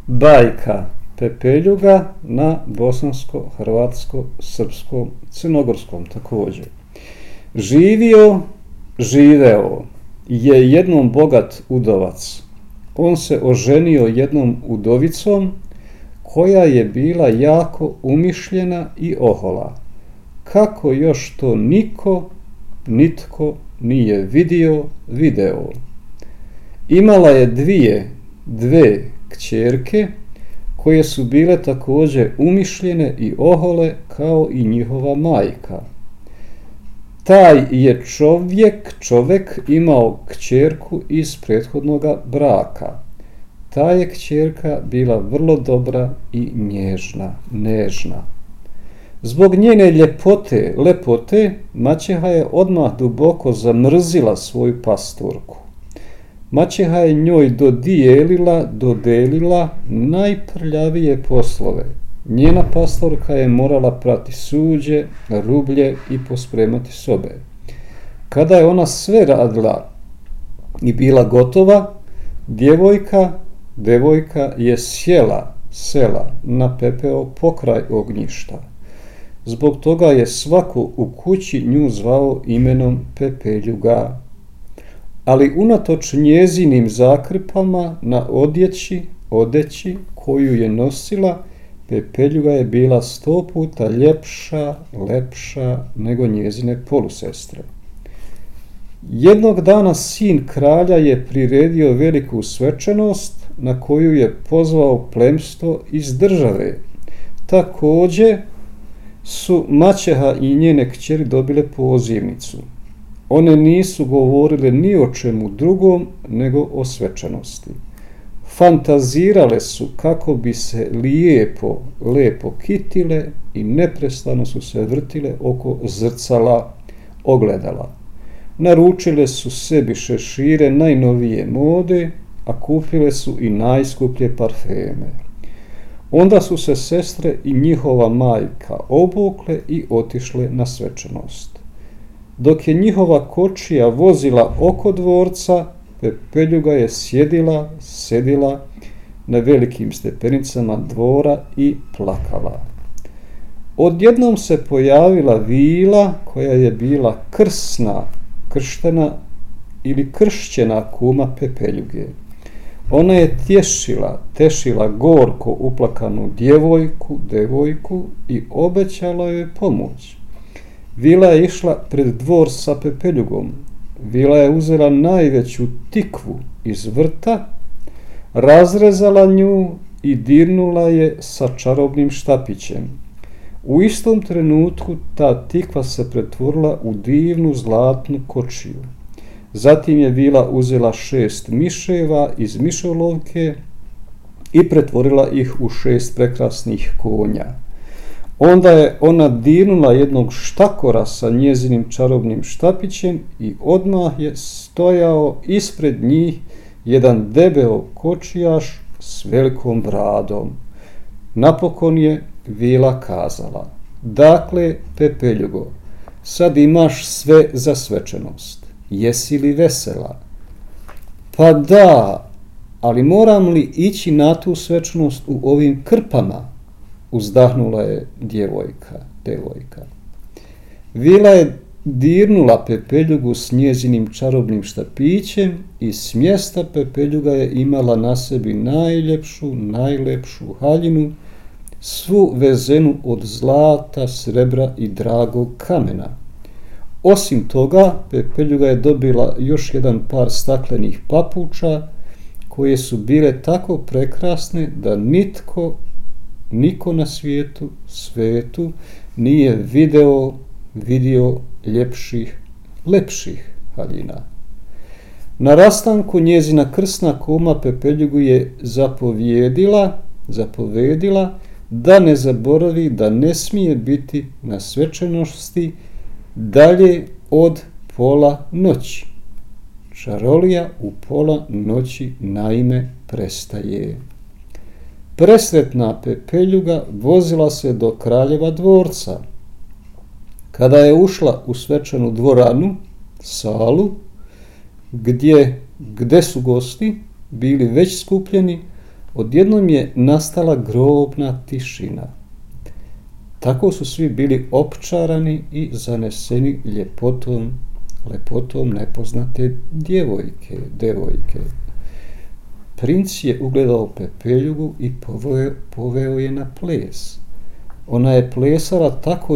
Bajka Pepeljuga na bosansko, hrvatsko, srpskom, crnogorskom također. Živeo je jednom bogat udovac. On se oženio jednom udovicom koja je bila jako umišljena i ohola. Kako još to nitko nije video. Imala je dve kćerke koje su bile također umišljene i ohole kao i njihova majka. Taj je čovjek imao kćerku iz prethodnoga braka. Ta je kćerka bila vrlo dobra i nežna. Zbog njene lepote, maćeha je odmah duboko zamrzila svoju pastorku. Maćeha je njoj dodelila najprljavije poslove. Njena pastorka je morala prati suđe, rublje i pospremati sobe. Kada je ona sve radila i bila gotova, devojka je sela na pepeo pokraj ognjišta. Zbog toga je svako u kući nju zvao imenom Pepeljuga. Ali unatoč njezinim zakrpama na odeći koju je nosila, Pepeljuga je bila 100 puta lepša nego njezine polusestre. Jednog dana sin kralja je priredio veliku svečanost na koju je pozvao plemstvo iz države. Također su maćeha i njene kćeri dobile pozivnicu. One nisu govorile ni o čemu drugom nego o svečanosti. Fantazirale su kako bi se lepo kitile i neprestano su se vrtile oko zrcala ogledala. Naručile su sebi šešire najnovije mode, a kupile su i najskuplje parfeme. Onda su se sestre i njihova majka obukle i otišle na svečanost. Dok je njihova kočija vozila oko dvorca, Pepeljuga je sedila na velikim stepenicama dvora i plakala. Odjednom se pojavila Vila koja je bila kršćena kuma Pepeljuge. Ona je tešila gorko uplakanu devojku i obećala joj pomoć. Vila je išla pred dvor sa Pepeljugom. Vila je uzela najveću tikvu iz vrta, razrezala nju i dirnula je sa čarobnim štapićem. U istom trenutku ta tikva se pretvorila u divnu zlatnu kočiju. Zatim je Vila uzela 6 miševa iz mišolovke i pretvorila ih u 6 prekrasnih konja. Onda je ona dirnula jednog štakora sa njezinim čarobnim štapićem i odmah je stojao ispred njih jedan debeo kočijaš s velikom bradom. Napokon je Vila kazala: "Dakle, Pepeljugo, sad imaš sve za svečanost. Jesi li vesela?" "Pa da, ali moram li ići na tu svečanost u ovim krpama?" uzdahnula je devojka. Vila je dirnula Pepeljugu s njezinim čarobnim štapićem i s mjesta Pepeljuga je imala na sebi najlepšu haljinu, svu vezenu od zlata, srebra i dragog kamena. Osim toga, Pepeljuga je dobila još jedan par staklenih papuča koje su bile tako prekrasne da niko na svetu nije vidio lepših haljina. Na rastanku njezina krsna kuma Pepeljugu je zapovedila da ne zaboravi da ne smije biti na svečanosti dalje od pola noći. Čarolija u pola noći naime prestaje. Presretna Pepeljuga vozila se do kraljeva dvorca. Kada je ušla u svečanu dvoranu, salu, gdje su gosti bili već skupljeni, Odjednom je nastala grobna tišina. Tako su svi bili opčarani i zaneseni lepotom nepoznate devojke. Princ je ugledao Pepeljugu i poveo je na ples. Ona je plesala tako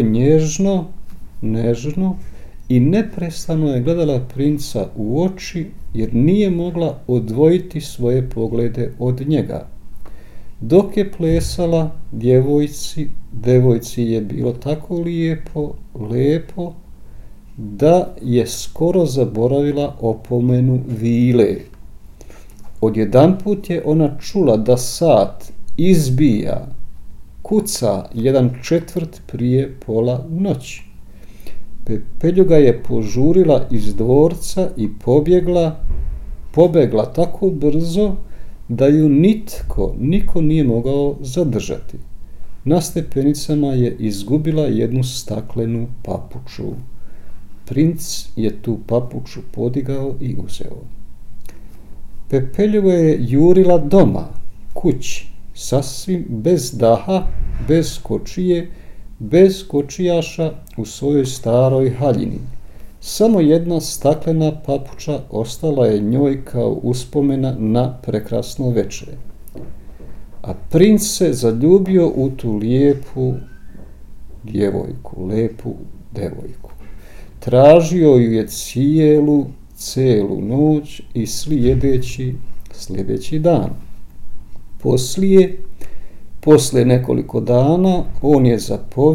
nežno i neprestano je gledala princa u oči, jer nije mogla odvojiti svoje poglede od njega. Dok je plesala, devojci je bilo tako lepo, da je skoro zaboravila opomenu vile. Odjedanput je ona čula da sat izbija, kuca 1/4 prije pola noći. Pepeljuga je požurila iz dvorca i pobegla tako brzo da ju niko nije mogao zadržati. Na stepenicama je izgubila jednu staklenu papuču. Princ je tu papuču podigao i uzeo. Pepeljuga je jurila doma, kući, sasvim bez daha, bez kočije, bez kočijaša u svojoj staroj haljini. Samo jedna staklena papuča ostala je njoj kao uspomena na prekrasno večer. A princ se zaljubio u tu lijepu devojku. Tražio ju je cijelu noć i sljedeći dan. Poslije nekoliko dana on je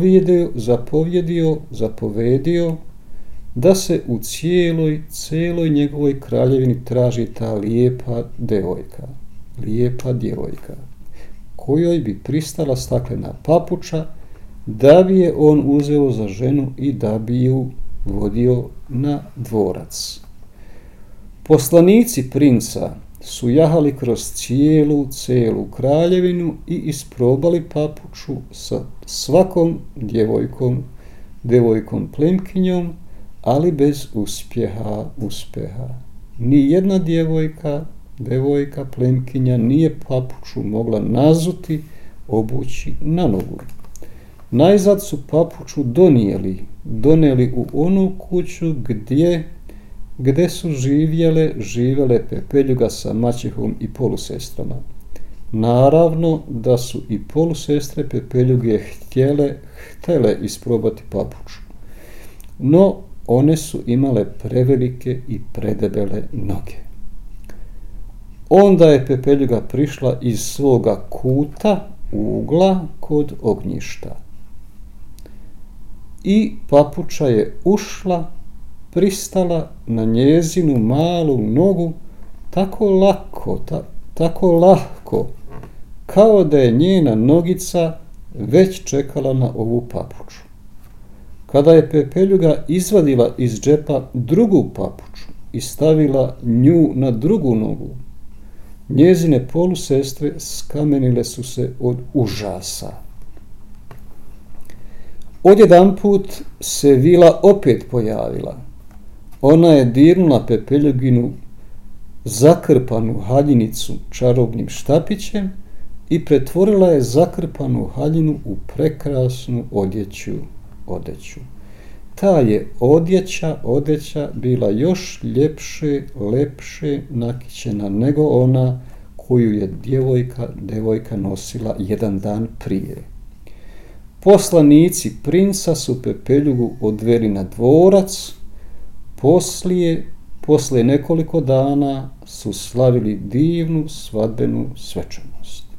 zapovedio da se u cijeloj njegovoj kraljevini traži ta lijepa djevojka, kojoj bi pristala staklena papuča, da bi je on uzeo za ženu i da bi ju vodio na dvorac. Poslanici princa su jahali kroz cijelu kraljevinu i isprobali papuču sa svakom devojkom plemkinjom, ali bez uspjeha. Ni jedna devojka plemkinja nije papuču mogla nazuti, obući na nogu. Najzad su papuču donijeli u onu kuću gdje su živjele Pepeljuga sa maćehom i polusestrama. Naravno da su i polusestre Pepeljuge htjele isprobati papuču, no one su imale prevelike i predebele noge. Onda je Pepeljuga prišla iz svoga ugla kod ognjišta. I papuča je pristala na njezinu malu nogu tako lahko, kao da je njena nogica već čekala na ovu papuču. Kada je Pepeljuga izvadila iz džepa drugu papuču i stavila nju na drugu nogu, njezine polusestre skamenile su se od užasa. Odjedanput se vila opet pojavila. Ona je dirnula Pepeljuginu zakrpanu haljinicu čarobnim štapićem i pretvorila je zakrpanu haljinu u prekrasnu odeću. Ta je odeća bila još lepše nakićena nego ona koju je devojka nosila jedan dan prije. Poslanici princa su Pepeljugu odveli na dvorac. Poslije nekoliko dana su slavili divnu svadbenu svečanost.